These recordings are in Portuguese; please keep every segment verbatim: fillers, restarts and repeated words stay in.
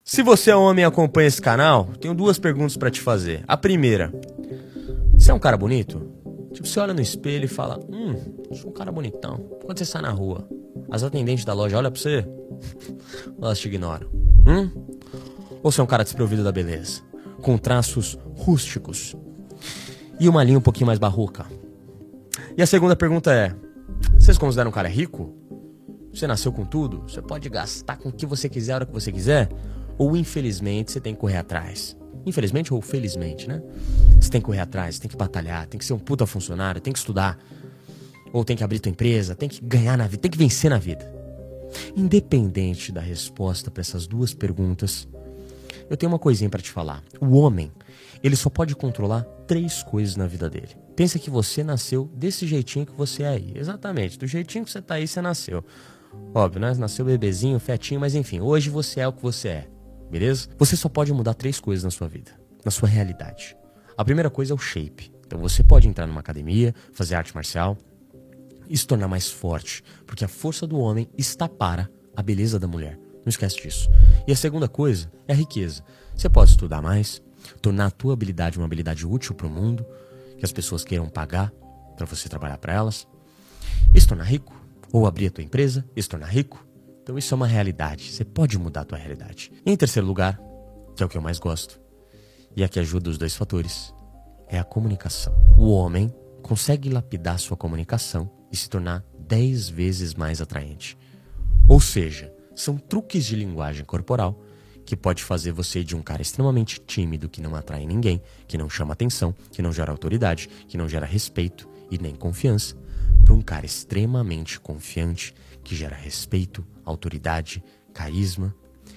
Se você é homem e acompanha esse canal, tenho duas perguntas pra te fazer. A primeira, você é um cara bonito? Tipo, você olha no espelho e fala, hum, sou um cara bonitão. Quando você sai na rua, as atendentes da loja olham pra você, elas te ignoram. Hum? Ou você é um cara desprovido da beleza, com traços rústicos e uma linha um pouquinho mais barroca? E a segunda pergunta é, você se considera um cara rico? Você nasceu com tudo? Você pode gastar com o que você quiser, a hora que você quiser? Ou infelizmente você tem que correr atrás? Infelizmente ou felizmente, né? Você tem que correr atrás, tem que batalhar, tem que ser um puta funcionário, tem que estudar. Ou tem que abrir tua empresa, tem que ganhar na vida, tem que vencer na vida. Independente da resposta para essas duas perguntas, eu tenho uma coisinha para te falar. O homem, ele só pode controlar três coisas na vida dele. Pensa que você nasceu desse jeitinho que você é aí. Exatamente, do jeitinho que você tá aí, você nasceu. Óbvio, né? Nasceu bebezinho, fetinho, mas enfim, hoje você é o que você é. Beleza? Você só pode mudar três coisas na sua vida, na sua realidade. A primeira coisa é o shape. Então você pode entrar numa academia, fazer arte marcial e se tornar mais forte, porque a força do homem está para a beleza da mulher. Não esquece disso. E a segunda coisa é a riqueza. Você pode estudar mais, tornar a tua habilidade uma habilidade útil para o mundo, que as pessoas queiram pagar para você trabalhar para elas, e se tornar rico, ou abrir a tua empresa e se tornar rico. Então isso é uma realidade, você pode mudar a tua realidade. E em terceiro lugar, que é o que eu mais gosto, e é que ajuda os dois fatores, é a comunicação. O homem consegue lapidar sua comunicação e se tornar dez vezes mais atraente. Ou seja, são truques de linguagem corporal que pode fazer você de um cara extremamente tímido, que não atrai ninguém, que não chama atenção, que não gera autoridade, que não gera respeito e nem confiança, para um cara extremamente confiante, que gera respeito, autoridade, carisma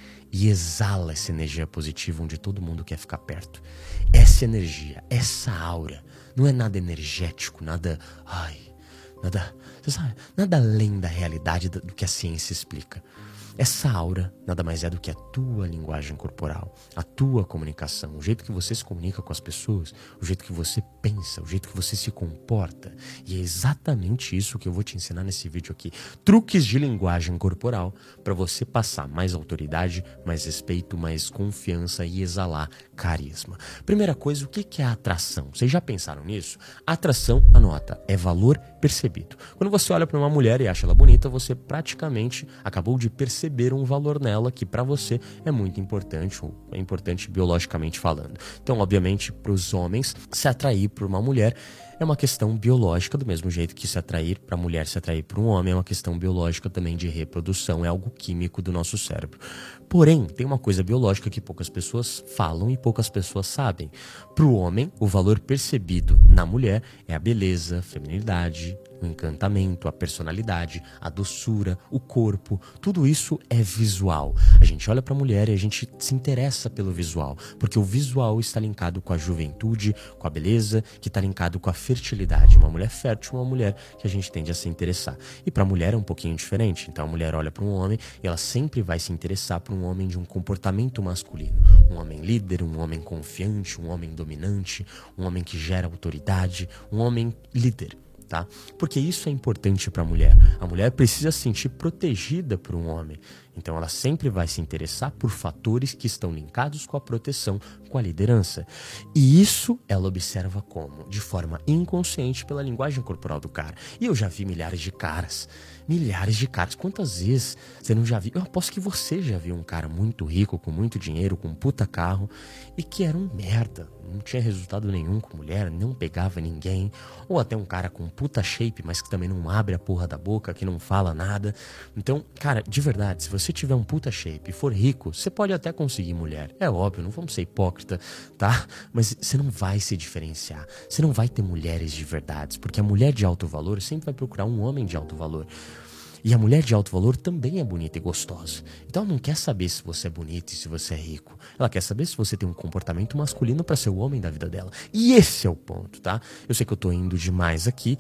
e exala essa energia positiva onde todo mundo quer ficar perto. Essa energia, essa aura, não é nada energético, nada, ai, nada, você sabe, nada além da realidade do que a ciência explica. Essa aura nada mais é do que a tua linguagem corporal, a tua comunicação, o jeito que você se comunica com as pessoas, o jeito que você pensa, o jeito que você se comporta. E é exatamente isso que eu vou te ensinar nesse vídeo aqui. Truques de linguagem corporal para você passar mais autoridade, mais respeito, mais confiança e exalar carisma. Primeira coisa, o que é a atração? Vocês já pensaram nisso? Atração, anota, é valor percebido. Quando você olha para uma mulher e acha ela bonita, você praticamente acabou de perceber perceber um valor nela que para você é muito importante, ou é importante biologicamente falando. Então, obviamente, para os homens, se atrair por uma mulher é uma questão biológica, do mesmo jeito que se atrair para a mulher, se atrair por um homem é uma questão biológica também de reprodução, é algo químico do nosso cérebro. Porém, tem uma coisa biológica que poucas pessoas falam e poucas pessoas sabem. Para o homem, o valor percebido na mulher é a beleza, a feminilidade, o encantamento, a personalidade, a doçura, o corpo, tudo isso é visual. A gente olha para a mulher e a gente se interessa pelo visual, porque o visual está linkado com a juventude, com a beleza, que está linkado com a fertilidade. Uma mulher fértil é uma mulher que a gente tende a se interessar. E para a mulher é um pouquinho diferente. Então a mulher olha para um homem e ela sempre vai se interessar por um homem de um comportamento masculino. Um homem líder, um homem confiante, um homem dominante, um homem que gera autoridade, um homem líder. Tá? Porque isso é importante para a mulher. A mulher precisa se sentir protegida por um homem. Então ela sempre vai se interessar por fatores que estão linkados com a proteção, com a liderança. E isso ela observa como? De forma inconsciente pela linguagem corporal do cara. E eu já vi milhares de caras. Milhares de caras. Quantas vezes você não já viu? Eu aposto que você já viu um cara muito rico, com muito dinheiro, com um puta carro, e que era um merda. Não tinha resultado nenhum com mulher, não pegava ninguém. Ou até um cara com puta shape, mas que também não abre a porra da boca, que não fala nada. Então, cara, de verdade, se você tiver um puta shape e for rico, você pode até conseguir mulher. É óbvio, não vamos ser hipócrita, tá? Mas você não vai se diferenciar. Você não vai ter mulheres de verdade, porque a mulher de alto valor sempre vai procurar um homem de alto valor. E a mulher de alto valor também é bonita e gostosa. Então ela não quer saber se você é bonito e se você é rico. Ela quer saber se você tem um comportamento masculino para ser o homem da vida dela. E esse é o ponto, tá? Eu sei que eu tô indo demais aqui,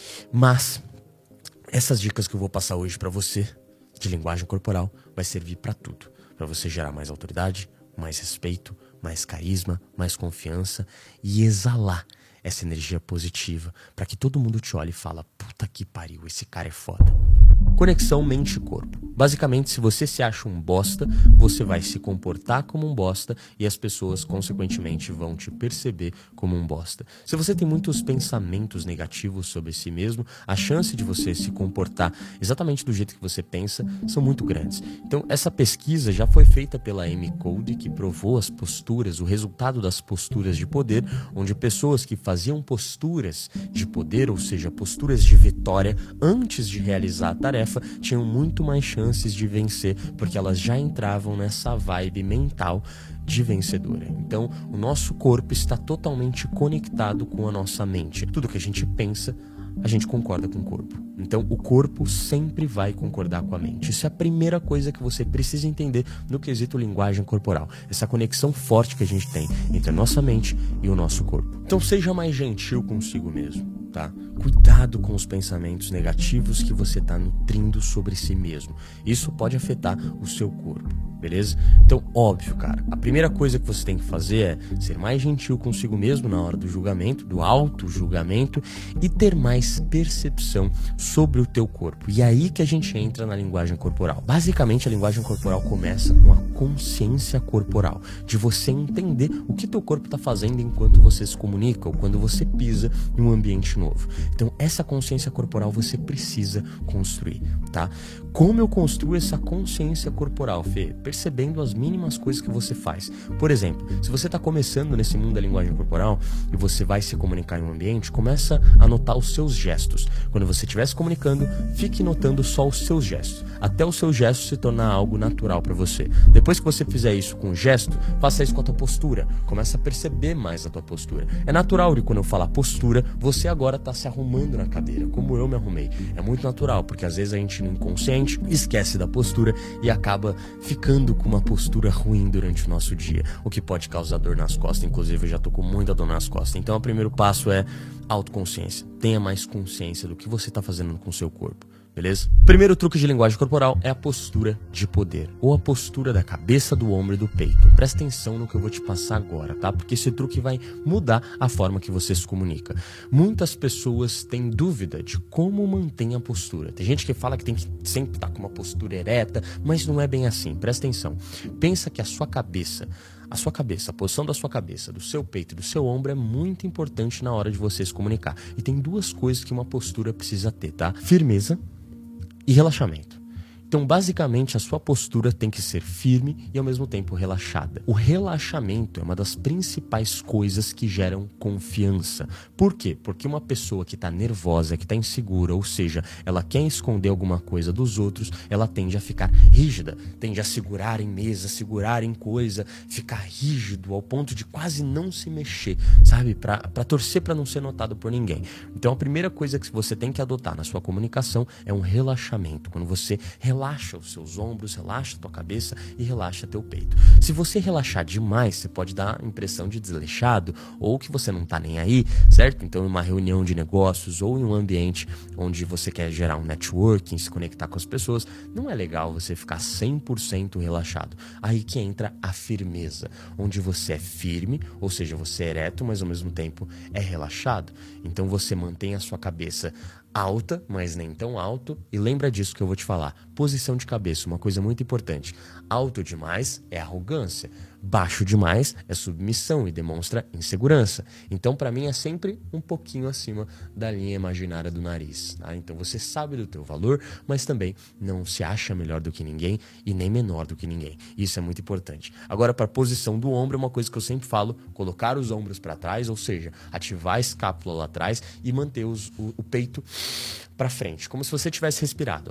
mas essas dicas que eu vou passar hoje para você, de linguagem corporal, vai servir para tudo. Para você gerar mais autoridade, mais respeito, mais carisma, mais confiança e exalar essa energia positiva para que todo mundo te olhe e fala, puta que pariu, esse cara é foda. Conexão mente-corpo. Basicamente, se você se acha um bosta, você vai se comportar como um bosta e as pessoas, consequentemente, vão te perceber como um bosta. Se você tem muitos pensamentos negativos sobre si mesmo, a chance de você se comportar exatamente do jeito que você pensa são muito grandes. Então, essa pesquisa já foi feita pela Amy Cuddy, que provou as posturas, o resultado das posturas de poder, onde pessoas que faziam posturas de poder, ou seja, posturas de vitória, antes de realizar a tarefa, tinham muito mais chances de vencer, porque elas já entravam nessa vibe mental de vencedora. Então, o nosso corpo está totalmente conectado com a nossa mente. Tudo que a gente pensa, a gente concorda com o corpo. Então, o corpo sempre vai concordar com a mente. Isso é a primeira coisa que você precisa entender no quesito linguagem corporal. Essa conexão forte que a gente tem entre a nossa mente e o nosso corpo. Então, seja mais gentil consigo mesmo, tá? Cuidado com os pensamentos negativos que você está nutrindo sobre si mesmo. Isso pode afetar o seu corpo, beleza? Então, óbvio, cara, a primeira coisa que você tem que fazer é ser mais gentil consigo mesmo na hora do julgamento, do auto-julgamento, e ter mais percepção sobre o teu corpo. E é aí que a gente entra na linguagem corporal. Basicamente, a linguagem corporal começa com a consciência corporal, de você entender o que teu corpo está fazendo enquanto você se comunica ou quando você pisa em um ambiente novo. Então, essa consciência corporal você precisa construir, tá? Como eu construo essa consciência corporal, Fê? Percebendo as mínimas coisas que você faz. Por exemplo, se você está começando nesse mundo da linguagem corporal e você vai se comunicar em um ambiente, começa a notar os seus gestos. Quando você estiver se comunicando, fique notando só os seus gestos, até o seu gesto se tornar algo natural para você. Depois que você fizer isso com o gesto, faça isso com a tua postura. Começa a perceber mais a tua postura. É natural de quando eu falar postura, você agora está se arrumando na cadeira, como eu me arrumei. É muito natural, porque às vezes a gente no inconsciente esquece da postura e acaba ficando com uma postura ruim durante o nosso dia, o que pode causar dor nas costas. Inclusive, eu já tô com muita dor nas costas. Então, o primeiro passo é autoconsciência. Tenha mais consciência do que você está fazendo com o seu corpo. Beleza? Primeiro truque de linguagem corporal é a postura de poder, ou a postura da cabeça, do ombro e do peito. Presta atenção no que eu vou te passar agora, tá? Porque esse truque vai mudar a forma que você se comunica. Muitas pessoas têm dúvida de como mantém a postura. Tem gente que fala que tem que sempre estar com uma postura ereta, mas não é bem assim. Presta atenção. Pensa que a sua cabeça... A sua cabeça, a posição da sua cabeça, do seu peito e do seu ombro é muito importante na hora de você se comunicar. E tem duas coisas que uma postura precisa ter, tá? Firmeza e relaxamento. Então, basicamente, a sua postura tem que ser firme e, ao mesmo tempo, relaxada. O relaxamento é uma das principais coisas que geram confiança. Por quê? Porque uma pessoa que está nervosa, que está insegura, ou seja, ela quer esconder alguma coisa dos outros, ela tende a ficar rígida, tende a segurar em mesa, segurar em coisa, ficar rígido ao ponto de quase não se mexer, sabe? Para para torcer para não ser notado por ninguém. Então, a primeira coisa que você tem que adotar na sua comunicação é um relaxamento. Quando você relaxa, Relaxa os seus ombros, relaxa a tua cabeça e relaxa teu peito. Se você relaxar demais, você pode dar a impressão de desleixado ou que você não tá nem aí, certo? Então, em uma reunião de negócios ou em um ambiente onde você quer gerar um networking, se conectar com as pessoas, não é legal você ficar cem por cento relaxado. Aí que entra a firmeza, onde você é firme, ou seja, você é ereto, mas ao mesmo tempo é relaxado. Então, você mantém a sua cabeça alta, mas nem tão alto. E lembra disso que eu vou te falar. Posição de cabeça, uma coisa muito importante. Alto demais é arrogância. Baixo demais é submissão e demonstra insegurança. Então, para mim, é sempre um pouquinho acima da linha imaginária do nariz. Tá? Então, você sabe do teu valor, mas também não se acha melhor do que ninguém e nem menor do que ninguém. Isso é muito importante. Agora, para a posição do ombro, é uma coisa que eu sempre falo, colocar os ombros para trás, ou seja, ativar a escápula lá atrás e manter os, o, o peito para frente, como se você tivesse respirado.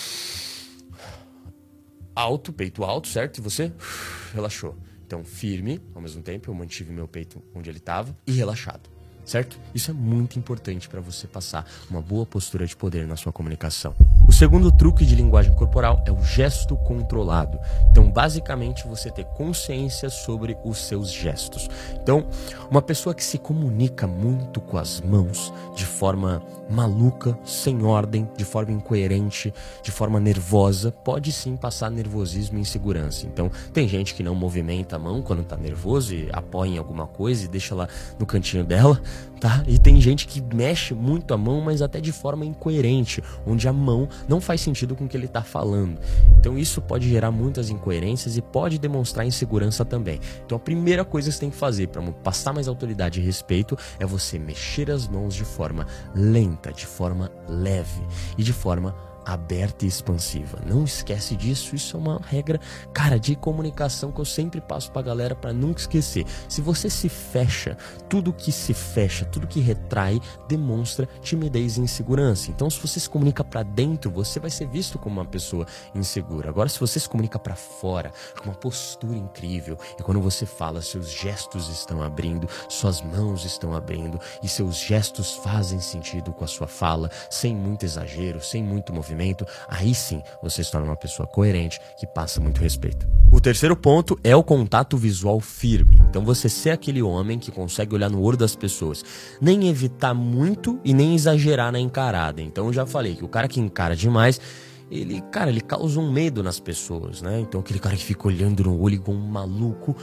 Alto, peito alto, certo? E você relaxou. Então, firme, ao mesmo tempo, eu mantive meu peito onde ele estava e relaxado, certo? Isso é muito importante para você passar uma boa postura de poder na sua comunicação. O segundo truque de linguagem corporal é o gesto controlado. Então, basicamente, você ter consciência sobre os seus gestos. Então, uma pessoa que se comunica muito com as mãos, de forma maluca, sem ordem, de forma incoerente, de forma nervosa, pode sim passar nervosismo e insegurança. Então, tem gente que não movimenta a mão quando está nervoso e apoia em alguma coisa e deixa lá no cantinho dela. tá? E tem gente que mexe muito a mão, mas até de forma incoerente, onde a mão não faz sentido com o que ele tá falando. Então isso pode gerar muitas incoerências e pode demonstrar insegurança também. Então a primeira coisa que você tem que fazer para passar mais autoridade e respeito é você mexer as mãos de forma lenta, de forma leve e de forma aberta e expansiva. Não esquece disso, isso é uma regra, cara, de comunicação que eu sempre passo pra galera pra nunca esquecer. Se você se fecha, tudo que se fecha, tudo que retrai, demonstra timidez e insegurança. Então, se você se comunica pra dentro, você vai ser visto como uma pessoa insegura. Agora, se você se comunica pra fora, com uma postura incrível, e quando você fala, seus gestos estão abrindo, suas mãos estão abrindo, e seus gestos fazem sentido com a sua fala, sem muito exagero, sem muito movimento, aí sim você se torna uma pessoa coerente que passa muito respeito. O terceiro ponto é o contato visual firme. Então você ser aquele homem que consegue olhar no olho das pessoas, nem evitar muito e nem exagerar na encarada. Então eu já falei que o cara que encara demais, ele, cara, ele causa um medo nas pessoas, né? Então aquele cara que fica olhando no olho igual um maluco,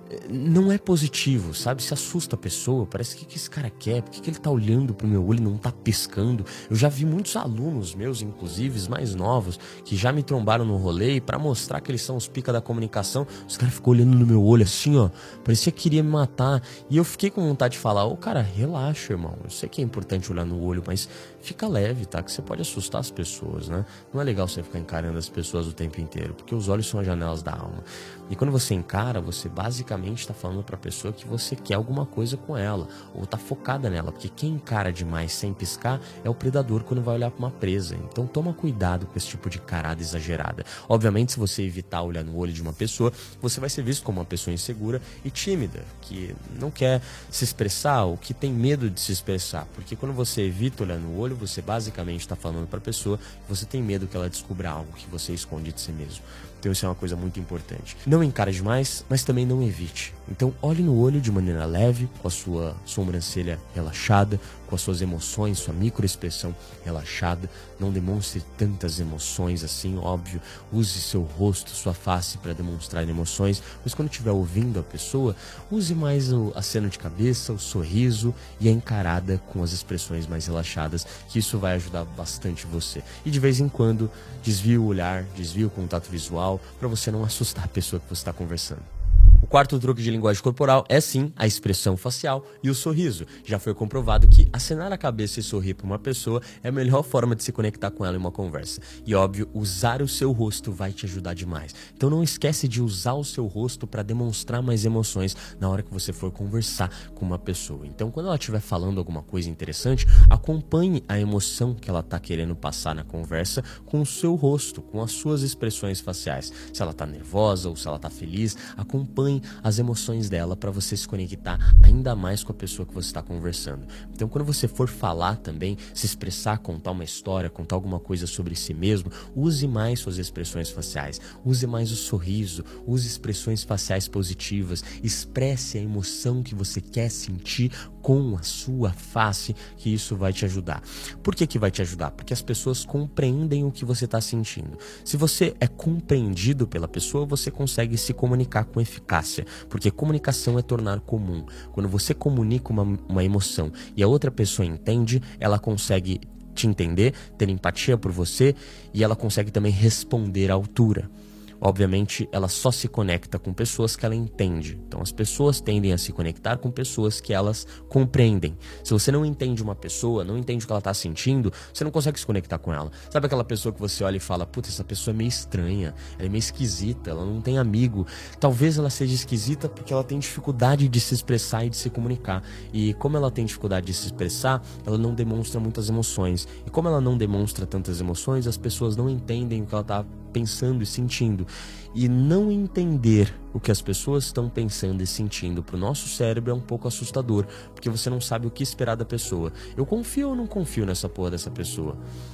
não é positivo, sabe? Se assusta a pessoa, parece que, que esse cara quer, por que, que ele tá olhando pro meu olho e não tá piscando? Eu já vi muitos alunos meus, inclusive mais novos, que já me trombaram no rolê e pra mostrar que eles são os pica da comunicação, os caras ficam olhando no meu olho assim, ó, parecia que queria me matar. E eu fiquei com vontade de falar, ô cara, relaxa, irmão, eu sei que é importante olhar no olho, mas fica leve, tá? Que você pode assustar as pessoas, né? Não é legal você ficar encarando as pessoas o tempo inteiro, porque os olhos são as janelas da alma. E quando você encara, você basicamente está falando para a pessoa que você quer alguma coisa com ela, ou tá focada nela, porque quem encara demais sem piscar é o predador quando vai olhar para uma presa. Então toma cuidado com esse tipo de carada exagerada. Obviamente, se você evitar olhar no olho de uma pessoa, você vai ser visto como uma pessoa insegura e tímida, que não quer se expressar ou que tem medo de se expressar, porque quando você evita olhar no olho, você basicamente está falando para a pessoa que você tem medo que ela descubra algo que você esconde de si mesmo. Então isso é uma coisa muito importante. Não encare demais, mas também não evite. Então olhe no olho de maneira leve, com a sua sobrancelha relaxada, com as suas emoções, sua microexpressão relaxada. Não demonstre tantas emoções assim, óbvio. Use seu rosto, sua face para demonstrar emoções. Mas quando estiver ouvindo a pessoa, use mais o aceno de cabeça, o sorriso e a encarada com as expressões mais relaxadas, que isso vai ajudar bastante você. E de vez em quando, desvie o olhar, desvie o contato visual, para você não assustar a pessoa que você está conversando. O quarto truque de linguagem corporal é sim a expressão facial e o sorriso. Já foi comprovado que acenar a cabeça e sorrir para uma pessoa é a melhor forma de se conectar com ela em uma conversa. E óbvio, usar o seu rosto vai te ajudar demais. Então não esquece de usar o seu rosto para demonstrar mais emoções na hora que você for conversar com uma pessoa. Então quando ela estiver falando alguma coisa interessante, acompanhe a emoção que ela está querendo passar na conversa com o seu rosto, com as suas expressões faciais. Se ela está nervosa ou se ela está feliz, acompanhe as emoções dela para você se conectar ainda mais com a pessoa que você está conversando. Então quando você for falar também, se expressar, contar uma história, contar alguma coisa sobre si mesmo, use mais suas expressões faciais, use mais o sorriso, use expressões faciais positivas, expresse a emoção que você quer sentir com a sua face, que isso vai te ajudar. Por que que vai te ajudar? Porque as pessoas compreendem o que você está sentindo. Se você é compreendido pela pessoa, você consegue se comunicar com eficácia, porque comunicação é tornar comum. Quando você comunica uma, uma emoção e a outra pessoa entende, ela consegue te entender, ter empatia por você e ela consegue também responder à altura. Obviamente, ela só se conecta com pessoas que ela entende. Então, as pessoas tendem a se conectar com pessoas que elas compreendem. Se você não entende uma pessoa, não entende o que ela está sentindo, você não consegue se conectar com ela. Sabe aquela pessoa que você olha e fala, putz, essa pessoa é meio estranha, ela é meio esquisita, ela não tem amigo. Talvez ela seja esquisita porque ela tem dificuldade de se expressar e de se comunicar. E como ela tem dificuldade de se expressar, ela não demonstra muitas emoções. E como ela não demonstra tantas emoções, as pessoas não entendem o que ela está pensando e sentindo. E não entender o que as pessoas estão pensando e sentindo para o nosso cérebro é um pouco assustador, porque você não sabe o que esperar da pessoa. Eu confio ou não confio nessa porra dessa pessoa?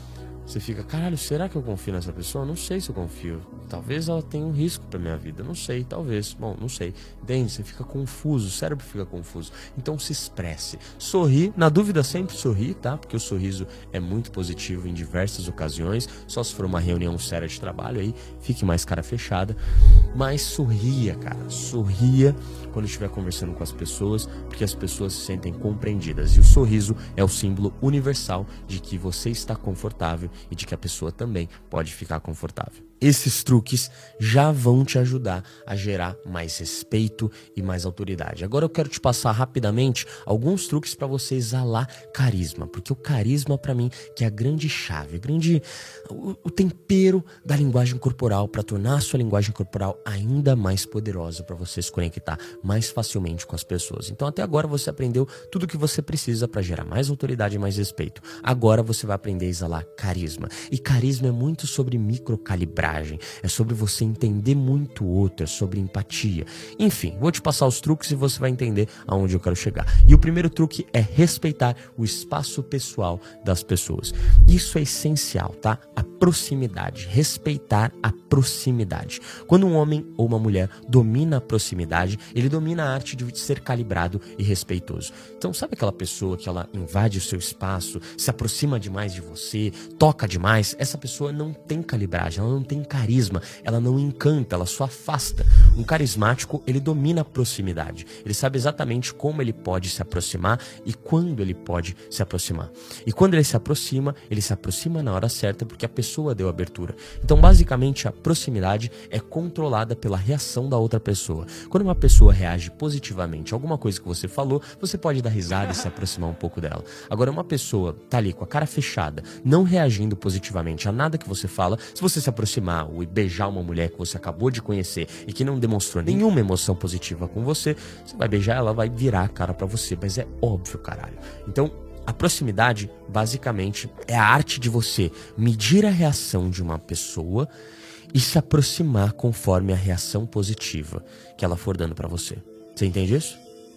Você fica, caralho, será que eu confio nessa pessoa? Não sei se eu confio. Talvez ela tenha um risco pra minha vida. Não sei, talvez. Bom, não sei. Entende? Você fica confuso, o cérebro fica confuso. Então se expresse. Sorri. Na dúvida, sempre sorri, tá? Porque o sorriso é muito positivo em diversas ocasiões. Só se for uma reunião séria de trabalho, aí fique mais cara fechada. Mas sorria, cara. Sorria quando estiver conversando com as pessoas, porque as pessoas se sentem compreendidas. E o sorriso é o símbolo universal de que você está confortável e de que a pessoa também pode ficar confortável. Esses truques já vão te ajudar a gerar mais respeito e mais autoridade. Agora eu quero te passar rapidamente alguns truques para você exalar carisma, porque o carisma para mim que é a grande chave, a grande, o, o tempero da linguagem corporal para tornar a sua linguagem corporal ainda mais poderosa para você se conectar mais facilmente com as pessoas. Então até agora você aprendeu tudo o que você precisa para gerar mais autoridade e mais respeito. Agora você vai aprender a exalar carisma. E carisma é muito sobre microcalibrar. É sobre você entender muito o outro, é sobre empatia. Enfim, vou te passar os truques e você vai entender aonde eu quero chegar. E o primeiro truque é respeitar o espaço pessoal das pessoas. Isso é essencial, tá? A proximidade, respeitar a proximidade. Quando um homem ou uma mulher domina a proximidade, ele domina a arte de ser calibrado e respeitoso. Então, sabe aquela pessoa que ela invade o seu espaço, se aproxima demais de você, toca demais? Essa pessoa não tem calibragem, ela não tem carisma, ela não encanta, ela só afasta. Um carismático, ele domina a proximidade. Ele sabe exatamente como ele pode se aproximar e quando ele pode se aproximar. E quando ele se aproxima, ele se aproxima na hora certa porque a pessoa deu abertura. Então, basicamente, a proximidade é controlada pela reação da outra pessoa. Quando uma pessoa reage positivamente a alguma coisa que você falou, você pode dar risada e se aproximar um pouco dela. Agora, uma pessoa tá ali com a cara fechada, não reagindo positivamente a nada que você fala, se você se aproximar ou beijar uma mulher que você acabou de conhecer e que não demonstrou nenhuma emoção positiva com você, você vai beijar, ela vai virar a cara pra você, mas é óbvio, caralho. Então, a proximidade, basicamente, é a arte de você medir a reação de uma pessoa e se aproximar conforme a reação positiva que ela for dando pra você. Você entende isso?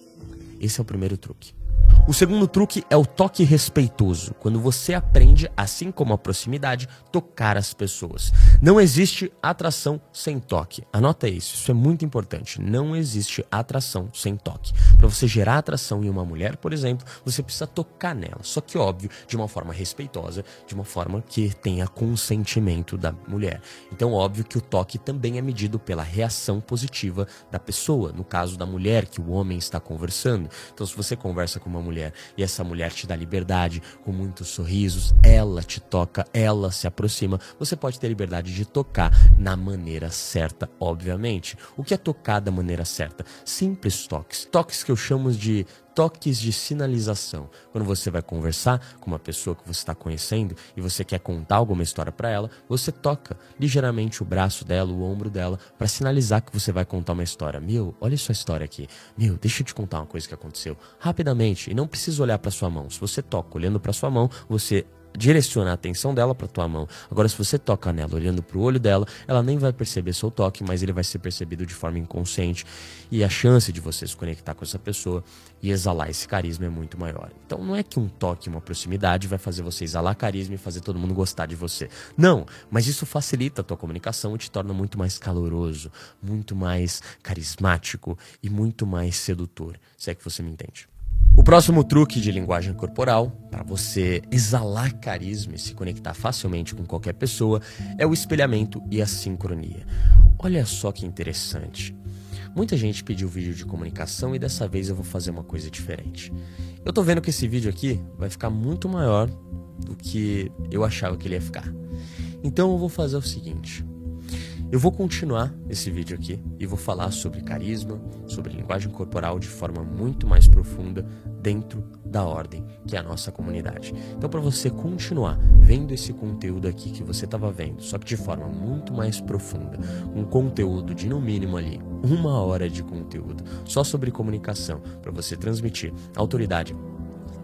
Esse é o primeiro truque. O segundo truque é o toque respeitoso, quando você aprende, assim como a proximidade, tocar as pessoas. Não existe atração sem toque. Anota isso, isso é muito importante. Não existe atração sem toque. Para você gerar atração em uma mulher, por exemplo, você precisa tocar nela. Só que, óbvio, de uma forma respeitosa, de uma forma que tenha consentimento da mulher. Então, óbvio que o toque também é medido pela reação positiva da pessoa. No caso da mulher, que o homem está conversando. Então, se você conversa com uma mulher e essa mulher te dá liberdade, com muitos sorrisos, ela te toca, ela se aproxima, você pode ter liberdade de tocar na maneira certa, obviamente. O que é tocar da maneira certa? Simples toques, toques que eu chamo de toques de sinalização. Quando você vai conversar com uma pessoa que você está conhecendo e você quer contar alguma história para ela, você toca ligeiramente o braço dela, o ombro dela, para sinalizar que você vai contar uma história. Meu, olha sua história aqui. Meu, deixa eu te contar uma coisa que aconteceu. Rapidamente, e não precisa olhar para sua mão. Se você toca olhando para sua mão, você direciona a atenção dela para tua mão. Agora, se você toca nela olhando para o olho dela, ela nem vai perceber seu toque, mas ele vai ser percebido de forma inconsciente e a chance de você se conectar com essa pessoa e exalar esse carisma é muito maior. Então, não é que um toque, uma proximidade vai fazer você exalar carisma e fazer todo mundo gostar de você. Não, mas isso facilita a tua comunicação e te torna muito mais caloroso, muito mais carismático e muito mais sedutor, se é que você me entende. O próximo truque de linguagem corporal, para você exalar carisma e se conectar facilmente com qualquer pessoa, é o espelhamento e a sincronia. Olha só que interessante. Muita gente pediu vídeo de comunicação e dessa vez eu vou fazer uma coisa diferente. Eu tô vendo que esse vídeo aqui vai ficar muito maior do que eu achava que ele ia ficar. Então eu vou fazer o seguinte. Eu vou continuar esse vídeo aqui e vou falar sobre carisma, sobre linguagem corporal de forma muito mais profunda dentro da ordem, que é a nossa comunidade. Então, para você continuar vendo esse conteúdo aqui que você estava vendo, só que de forma muito mais profunda, um conteúdo de no mínimo ali uma hora de conteúdo só sobre comunicação, para você transmitir autoridade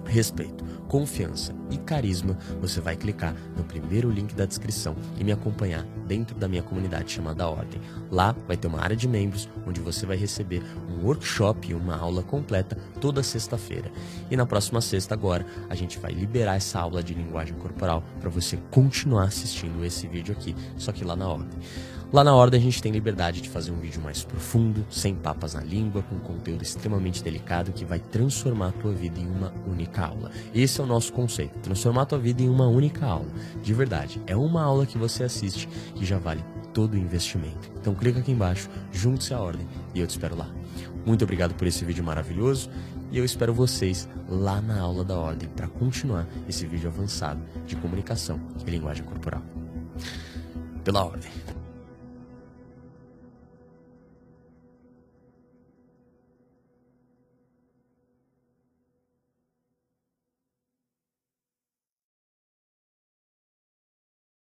respeito, confiança e carisma, você vai clicar no primeiro link da descrição e me acompanhar dentro da minha comunidade chamada Ordem. Lá vai ter uma área de membros, onde você vai receber um workshop e uma aula completa toda sexta-feira. E na próxima sexta agora, a gente vai liberar essa aula de linguagem corporal para você continuar assistindo esse vídeo aqui, só que lá na Ordem. Lá na Ordem a gente tem liberdade de fazer um vídeo mais profundo, sem papas na língua, com conteúdo extremamente delicado que vai transformar a tua vida em uma única aula. Esse é o nosso conceito, transformar a tua vida em uma única aula. De verdade, é uma aula que você assiste que já vale todo o investimento. Então clica aqui embaixo, junte-se à Ordem e eu te espero lá. Muito obrigado por esse vídeo maravilhoso e eu espero vocês lá na aula da Ordem para continuar esse vídeo avançado de comunicação e linguagem corporal. Pela Ordem.